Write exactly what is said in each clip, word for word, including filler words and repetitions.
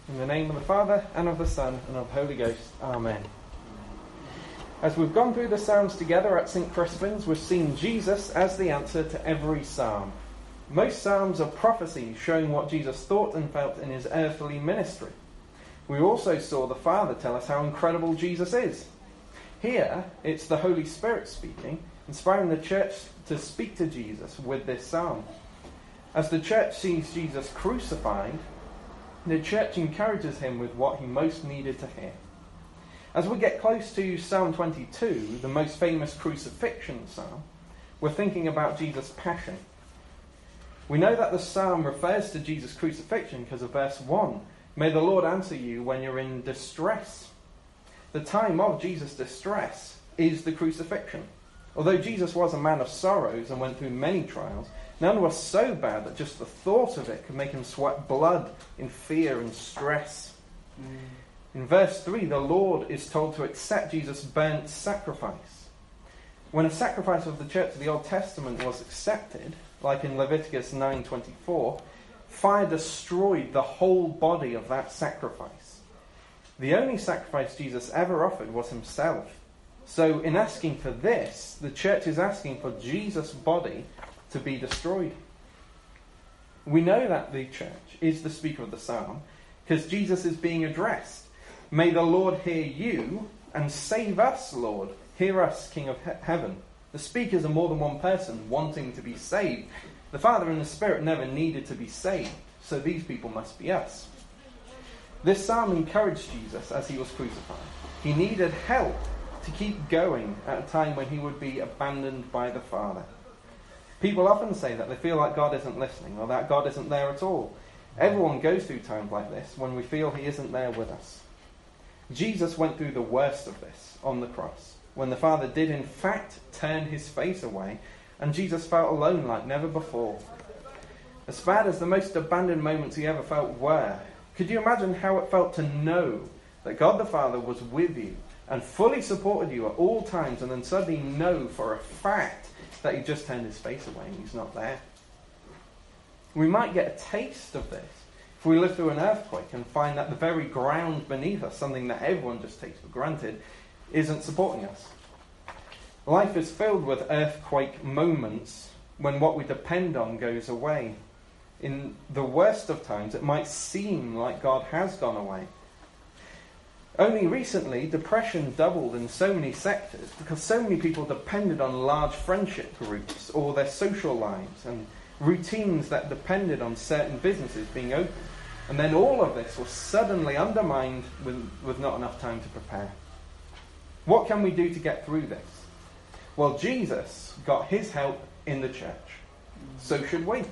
In the name of the Father, and of the Son, and of the Holy Ghost. Amen. As we've gone through the Psalms together at Saint Crispin's, we've seen Jesus as the answer to every psalm. Most psalms are prophecies showing what Jesus thought and felt in his earthly ministry. We also saw the Father tell us how incredible Jesus is. Here, it's the Holy Spirit speaking, inspiring the church to speak to Jesus with this psalm. As the church sees Jesus crucified, the church encourages him with what he most needed to hear. As we get close to Psalm twenty-two, the most famous crucifixion psalm, we're thinking about Jesus' passion. We know that the psalm refers to Jesus' crucifixion because of verse one. May the Lord answer you when you're in distress. The time of Jesus' distress is the crucifixion. Although Jesus was a man of sorrows and went through many trials, none were so bad that just the thought of it could make him sweat blood in fear and stress. Mm. In verse three, the Lord is told to accept Jesus' burnt sacrifice. When a sacrifice of the church of the Old Testament was accepted, like in Leviticus nine twenty-four, fire destroyed the whole body of that sacrifice. The only sacrifice Jesus ever offered was himself. So in asking for this, the church is asking for Jesus' body to be destroyed. We know that the church is the speaker of the psalm because Jesus is being addressed. May the Lord hear you and save us, Lord. Hear us, King of he- heaven. The speakers are more than one person wanting to be saved. The Father and the Spirit never needed to be saved, so these people must be us. This psalm encouraged Jesus as he was crucified. He needed help to keep going at a time when he would be abandoned by the Father. People often say that they feel like God isn't listening or that God isn't there at all. Everyone goes through times like this when we feel he isn't there with us. Jesus went through the worst of this on the cross, when the Father did in fact turn his face away and Jesus felt alone like never before. As bad as the most abandoned moments he ever felt were, could you imagine how it felt to know that God the Father was with you and fully supported you at all times, and then suddenly know for a fact that he just turned his face away and he's not there? We might get a taste of this if we live through an earthquake and find that the very ground beneath us, something that everyone just takes for granted, isn't supporting us. Life is filled with earthquake moments when what we depend on goes away. In the worst of times, it might seem like God has gone away. Only recently, depression doubled in so many sectors because so many people depended on large friendship groups or their social lives and routines that depended on certain businesses being open. And then all of this was suddenly undermined with, with not enough time to prepare. What can we do to get through this? Well, Jesus got his help in the church. So should we.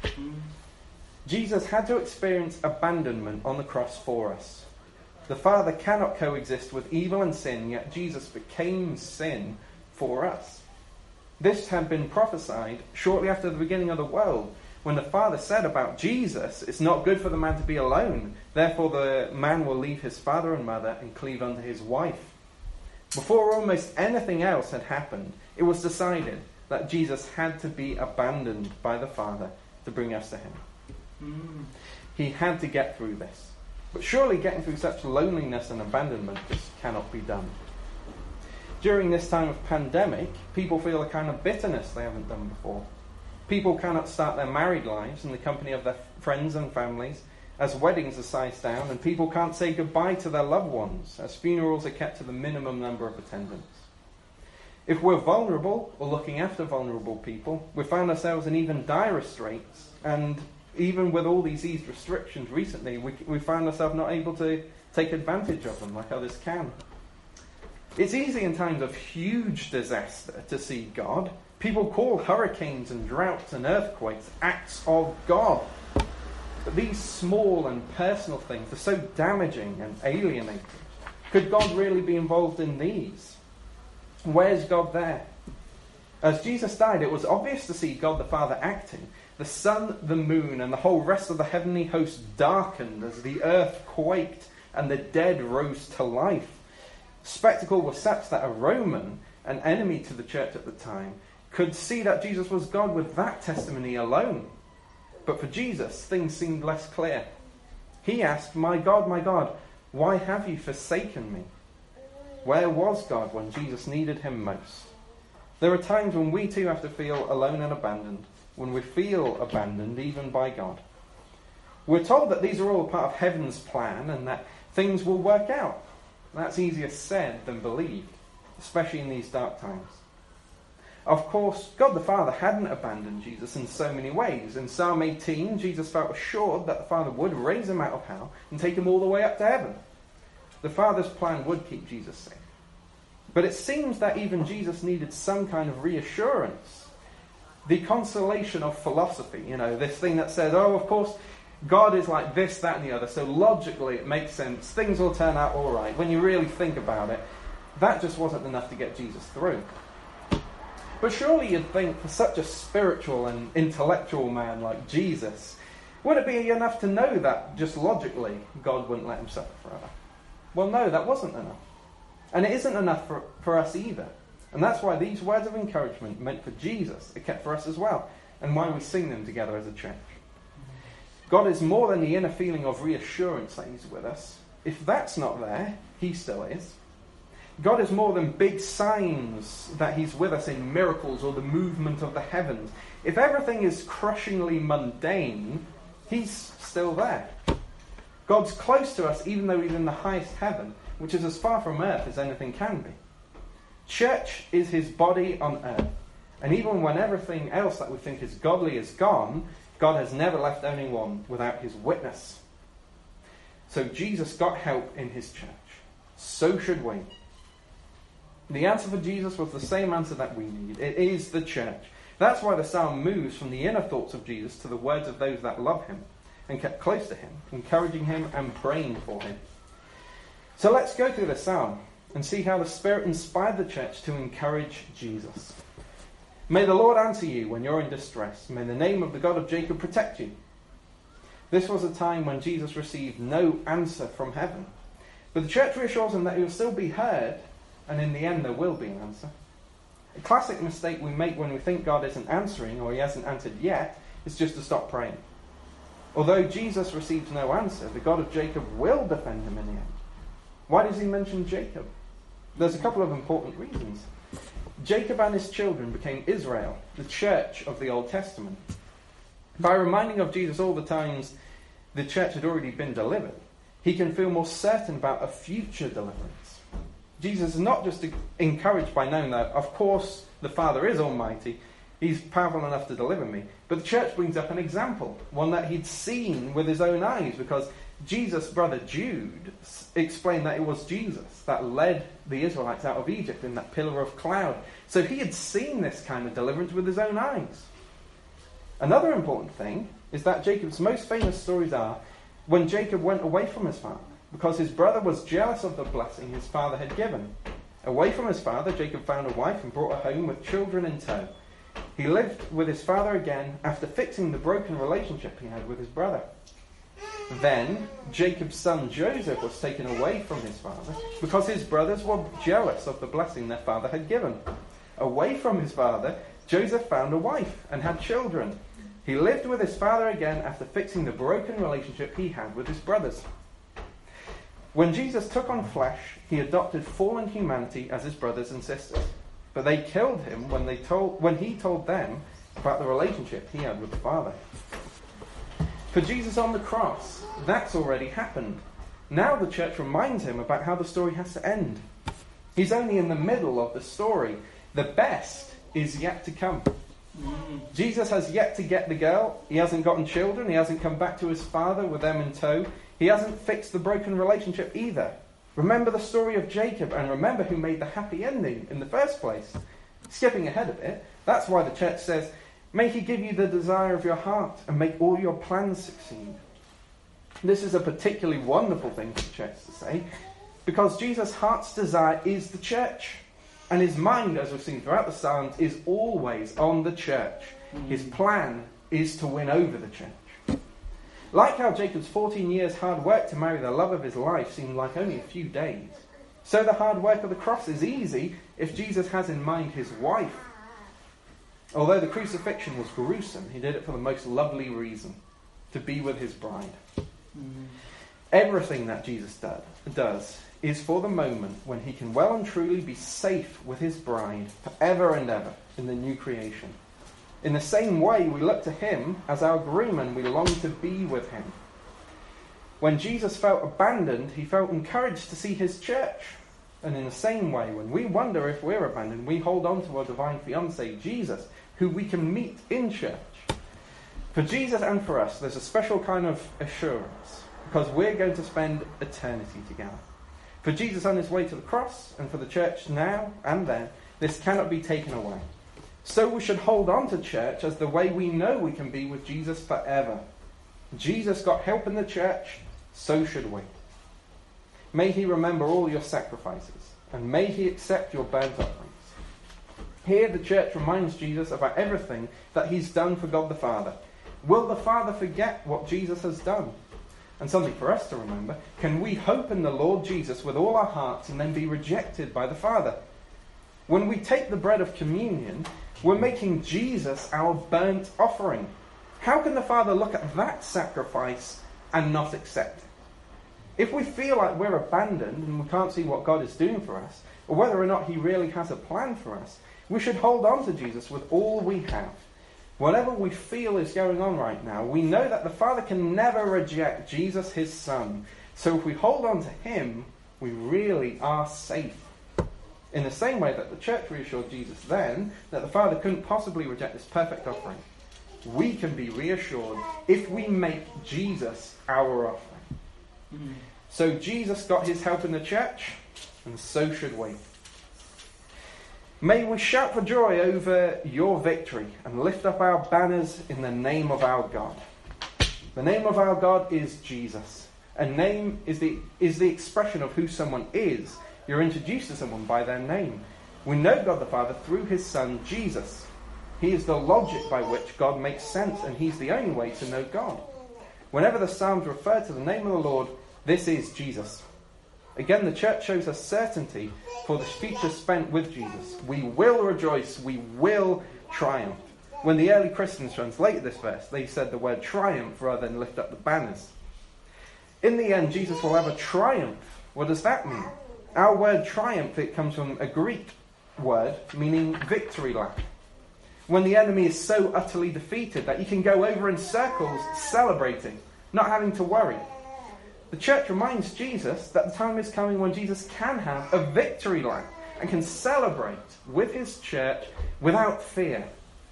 Jesus had to experience abandonment on the cross for us. The Father cannot coexist with evil and sin, yet Jesus became sin for us. This had been prophesied shortly after the beginning of the world, when the Father said about Jesus, it's not good for the man to be alone. Therefore the man will leave his father and mother and cleave unto his wife. Before almost anything else had happened, it was decided that Jesus had to be abandoned by the Father to bring us to him. Mm. He had to get through this. But surely getting through such loneliness and abandonment just cannot be done. During this time of pandemic, people feel a kind of bitterness they haven't done before. People cannot start their married lives in the company of their friends and families, as weddings are sized down, and people can't say goodbye to their loved ones, as funerals are kept to the minimum number of attendants. If we're vulnerable or looking after vulnerable people, we find ourselves in even dire straits, and even with all these eased restrictions recently, we, we find ourselves not able to take advantage of them like others can. It's easy in times of huge disaster to see God. People call hurricanes and droughts and earthquakes acts of God. But these small and personal things are so damaging and alienating. Could God really be involved in these? Where's God there? As Jesus died, it was obvious to see God the Father acting. The sun, the moon, and the whole rest of the heavenly host darkened as the earth quaked and the dead rose to life. The spectacle was such that a Roman, an enemy to the church at the time, could see that Jesus was God with that testimony alone. But for Jesus, things seemed less clear. He asked, "My God, my God, why have you forsaken me?" Where was God when Jesus needed him most? There are times when we too have to feel alone and abandoned, when we feel abandoned even by God. We're told that these are all part of heaven's plan and that things will work out. That's easier said than believed, especially in these dark times. Of course, God the Father hadn't abandoned Jesus in so many ways. In Psalm eighteen, Jesus felt assured that the Father would raise him out of hell and take him all the way up to heaven. The Father's plan would keep Jesus safe. But it seems that even Jesus needed some kind of reassurance. The consolation of philosophy, you know, this thing that says, oh, of course, God is like this, that, and the other, so logically it makes sense, things will turn out all right. When you really think about it, that just wasn't enough to get Jesus through. But surely you'd think for such a spiritual and intellectual man like Jesus, would it be enough to know that just logically God wouldn't let him suffer forever? Well, no, that wasn't enough. And it isn't enough for, for us either. And that's why these words of encouragement meant for Jesus are kept for us as well, and why we sing them together as a church. God is more than the inner feeling of reassurance that he's with us. If that's not there, he still is. God is more than big signs that he's with us in miracles or the movement of the heavens. If everything is crushingly mundane, he's still there. God's close to us even though he's in the highest heaven, which is as far from earth as anything can be. Church is his body on earth. And even when everything else that we think is godly is gone, God has never left anyone without his witness. So Jesus got help in his church. So should we. The answer for Jesus was the same answer that we need. It is the church. That's why the psalm moves from the inner thoughts of Jesus to the words of those that love him and kept close to him, encouraging him and praying for him. So let's go through the psalm and see how the Spirit inspired the church to encourage Jesus. May the Lord answer you when you're in distress. May the name of the God of Jacob protect you. This was a time when Jesus received no answer from heaven. But the church reassures him that he will still be heard, and in the end there will be an answer. A classic mistake we make when we think God isn't answering, or he hasn't answered yet, is just to stop praying. Although Jesus receives no answer, the God of Jacob will defend him in the end. Why does he mention Jacob? There's a couple of important reasons. Jacob and his children became Israel, the church of the Old Testament. By reminding of Jesus all the times the church had already been delivered, he can feel more certain about a future deliverance. Jesus is not just encouraged by knowing that, of course, the Father is almighty, he's powerful enough to deliver me, but the church brings up an example, one that he'd seen with his own eyes, because Jesus' brother Jude explained that it was Jesus that led the Israelites out of Egypt in that pillar of cloud. So he had seen this kind of deliverance with his own eyes. Another important thing is that Jacob's most famous stories are when Jacob went away from his father, because his brother was jealous of the blessing his father had given. Away from his father, Jacob found a wife and brought her home with children in tow. He lived with his father again after fixing the broken relationship he had with his brother. Then Jacob's son Joseph was taken away from his father because his brothers were jealous of the blessing their father had given. Away from his father, Joseph found a wife and had children. He lived with his father again after fixing the broken relationship he had with his brothers. When Jesus took on flesh, he adopted fallen humanity as his brothers and sisters. But they killed him when, they told, when he told them about the relationship he had with the Father. For Jesus on the cross, that's already happened. Now the church reminds him about how the story has to end. He's only in the middle of the story. The best is yet to come. Mm-hmm. Jesus has yet to get the girl. He hasn't gotten children. He hasn't come back to his father with them in tow. He hasn't fixed the broken relationship either. Remember the story of Jacob, and remember who made the happy ending in the first place. Skipping ahead a bit, that's why the church says, may he give you the desire of your heart and make all your plans succeed. This is a particularly wonderful thing for the church to say, because Jesus' heart's desire is the church. And his mind, as we've seen throughout the Psalms, is always on the church. Mm-hmm. His plan is to win over the church. Like how Jacob's fourteen years hard work to marry the love of his life seemed like only a few days, so the hard work of the cross is easy if Jesus has in mind his wife. Although the crucifixion was gruesome, he did it for the most lovely reason, to be with his bride. Mm-hmm. Everything that Jesus did, does is for the moment when he can well and truly be safe with his bride forever and ever in the new creation. In the same way, we look to him as our groom, we long to be with him. When Jesus felt abandoned, he felt encouraged to see his church. And in the same way, when we wonder if we're abandoned, we hold on to our divine fiancé, Jesus, who we can meet in church. For Jesus and for us, there's a special kind of assurance, because we're going to spend eternity together. For Jesus on his way to the cross, and for the church now and then, this cannot be taken away. So we should hold on to church as the way we know we can be with Jesus forever. Jesus got help in the church, so should we. May he remember all your sacrifices, and may he accept your burnt offerings. Here the church reminds Jesus about everything that he's done for God the Father. Will the Father forget what Jesus has done? And something for us to remember, can we hope in the Lord Jesus with all our hearts and then be rejected by the Father? When we take the bread of communion, we're making Jesus our burnt offering. How can the Father look at that sacrifice and not accept it? If we feel like we're abandoned and we can't see what God is doing for us, or whether or not he really has a plan for us, we should hold on to Jesus with all we have. Whatever we feel is going on right now, we know that the Father can never reject Jesus, his Son. So if we hold on to him, we really are safe. In the same way that the church reassured Jesus then that the Father couldn't possibly reject this perfect offering, we can be reassured if we make Jesus our offering. Mm-hmm. So Jesus got his help in the church, and so should we. May we shout for joy over your victory and lift up our banners in the name of our God. The name of our God is Jesus. A name is the, is the expression of who someone is. You're introduced to someone by their name. We know God the Father through his Son, Jesus. He is the logic by which God makes sense, and he's the only way to know God. Whenever the Psalms refer to the name of the Lord, this is Jesus. Again, the church shows us certainty for the future spent with Jesus. We will rejoice, we will triumph. When the early Christians translated this verse, they said the word triumph rather than lift up the banners. In the end, Jesus will have a triumph. What does that mean? Our word triumph, it comes from a Greek word meaning victory lap. When the enemy is so utterly defeated that you can go over in circles celebrating, not having to worry. The church reminds Jesus that the time is coming when Jesus can have a victory lap and can celebrate with his church without fear.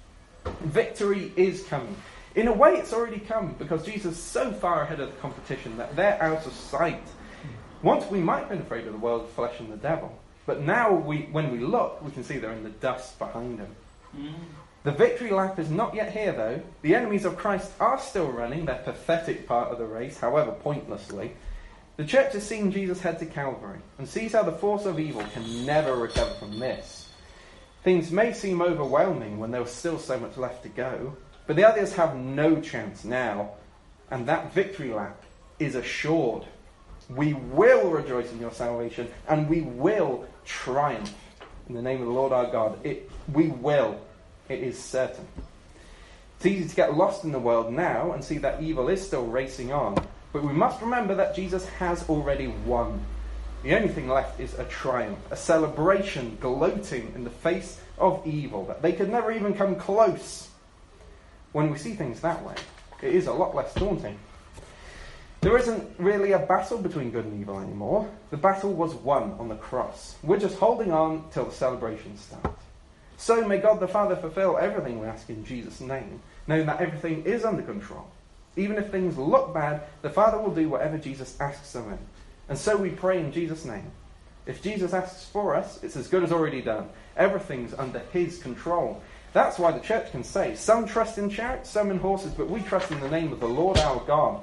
Victory is coming. In a way, it's already come because Jesus is so far ahead of the competition that they're out of sight. Once we might have been afraid of the world, the flesh, and the devil, but now we, when we look, we can see they're in the dust behind him. Mm. The victory lap is not yet here, though. The enemies of Christ are still running their pathetic part of the race, however pointlessly. The church has seen Jesus head to Calvary and sees how the force of evil can never recover from this. Things may seem overwhelming when there was still so much left to go, but the others have no chance now, and that victory lap is assured. We will rejoice in your salvation, and we will triumph in the name of the Lord our God. It, we will. It is certain. It's easy to get lost in the world now and see that evil is still racing on, but we must remember that Jesus has already won. The only thing left is a triumph, a celebration gloating in the face of evil, that they could never even come close. When we see things that way, it is a lot less daunting. There isn't really a battle between good and evil anymore. The battle was won on the cross. We're just holding on till the celebration starts. So may God the Father fulfill everything we ask in Jesus' name, knowing that everything is under control. Even if things look bad, the Father will do whatever Jesus asks of him. And so we pray in Jesus' name. If Jesus asks for us, it's as good as already done. Everything's under his control. That's why the church can say, some trust in chariots, some in horses, but we trust in the name of the Lord our God.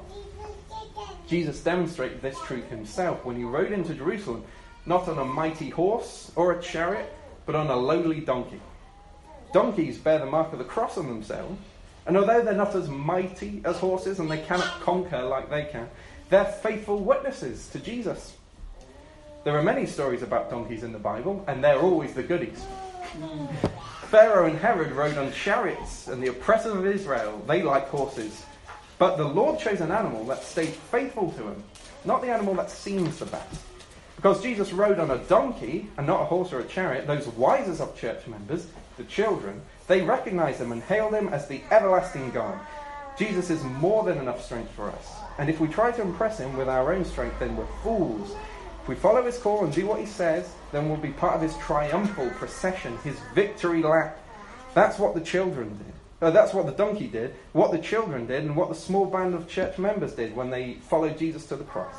Jesus demonstrated this truth himself when he rode into Jerusalem, not on a mighty horse or a chariot, but on a lowly donkey. Donkeys bear the mark of the cross on themselves, and although they're not as mighty as horses and they cannot conquer like they can, they're faithful witnesses to Jesus. There are many stories about donkeys in the Bible, and they're always the goodies. Mm. Pharaoh and Herod rode on chariots, and the oppressors of Israel, they liked horses. But the Lord chose an animal that stayed faithful to him. not the animal that seems the best. Because Jesus rode on a donkey and not a horse or a chariot, those wisest of church members, the children, they recognized him and hailed him as the everlasting God. Jesus is more than enough strength for us. And if we try to impress him with our own strength, then we're fools. If we follow his call and do what he says, then we'll be part of his triumphal procession, his victory lap. That's what the children did. Uh, that's what the donkey did, what the children did, and what the small band of church members did when they followed Jesus to the cross.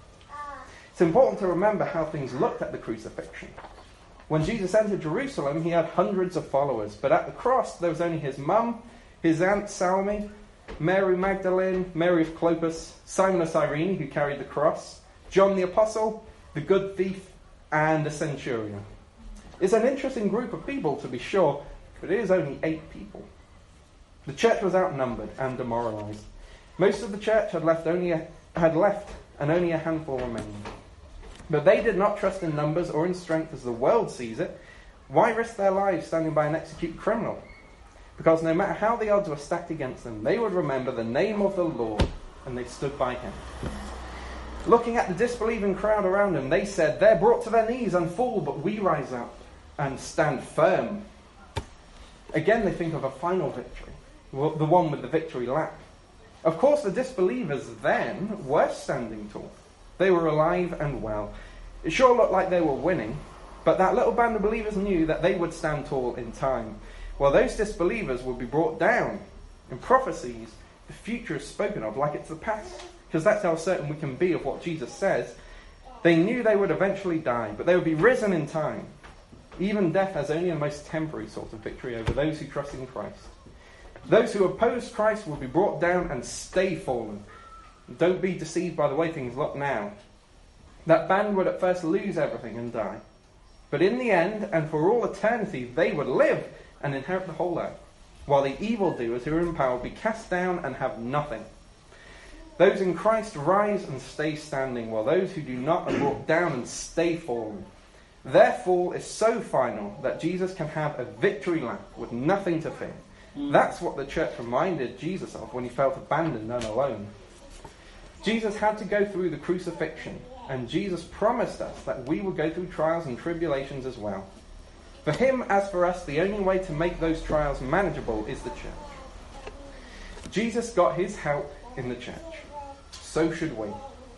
It's important to remember how things looked at the crucifixion. When Jesus entered Jerusalem, he had hundreds of followers, but at the cross there was only his mum, his aunt Salome, Mary Magdalene, Mary of Clopas, Simon of Cyrene, who carried the cross, John the Apostle, the good thief, and the centurion. It's an interesting group of people, to be sure, but it is only eight people. The church was outnumbered and demoralized. Most of the church had left only a, had left, and only a handful remained. But they did not trust in numbers or in strength as the world sees it. Why risk their lives standing by an executed criminal? Because no matter how the odds were stacked against them, they would remember the name of the Lord, and they stood by him. Looking at the disbelieving crowd around them, they said, "They're brought to their knees and fall, but we rise up and stand firm." Again, they think of a final victory, the one with the victory lap. Of course, the disbelievers then were standing tall. They were alive and well. It sure looked like they were winning, but that little band of believers knew that they would stand tall in time, while those disbelievers would be brought down. In prophecies, the future is spoken of like it's the past, because that's how certain we can be of what Jesus says. They knew they would eventually die, but they would be risen in time. Even death has only a most temporary sort of victory over those who trust in Christ. Those who oppose Christ will be brought down and stay fallen. Don't be deceived by the way things look now. That band would at first lose everything and die. But in the end, and for all eternity, they would live and inherit the whole earth, while the evildoers who are in power will be cast down and have nothing. Those in Christ rise and stay standing, while those who do not are brought down and stay fallen. Their fall is so final that Jesus can have a victory lap with nothing to fear. That's what the church reminded Jesus of when he felt abandoned and alone. Jesus had to go through the crucifixion, and Jesus promised us that we would go through trials and tribulations as well. For him, as for us, the only way to make those trials manageable is the church. Jesus got his help in the church. So should we.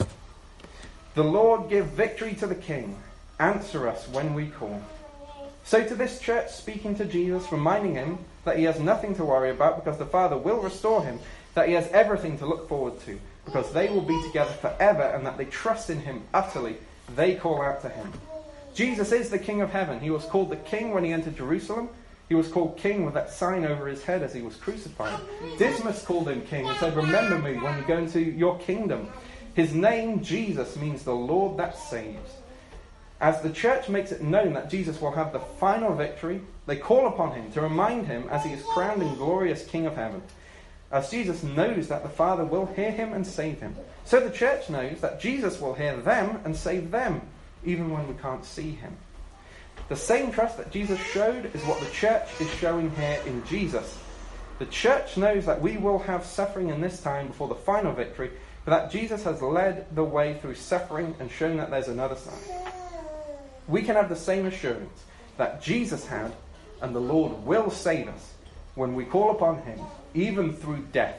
The Lord give victory to the King. Answer us when we call. So to this church, speaking to Jesus, reminding him that he has nothing to worry about because the Father will restore him, that he has everything to look forward to because they will be together forever, and that they trust in him utterly, they call out to him. Jesus is the King of heaven. He was called the King when he entered Jerusalem. He was called King with that sign over his head as he was crucified. Dismas called him King and said, "Remember me when you go into your kingdom." His name, Jesus, means the Lord that saves. As the church makes it known that Jesus will have the final victory, they call upon him to remind him as he is crowned and glorious King of heaven. As Jesus knows that the Father will hear him and save him, so the church knows that Jesus will hear them and save them, even when we can't see him. The same trust that Jesus showed is what the church is showing here in Jesus. The church knows that we will have suffering in this time before the final victory, but that Jesus has led the way through suffering and shown that there's another side. We can have the same assurance that Jesus had, and the Lord will save us when we call upon him, even through death.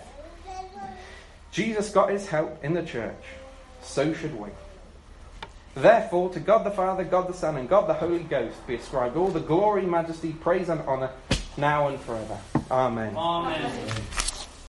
Jesus got his help in the church. So should we. Therefore, to God the Father, God the Son, and God the Holy Ghost be ascribed all the glory, majesty, praise, and honour, now and forever. Amen. Amen.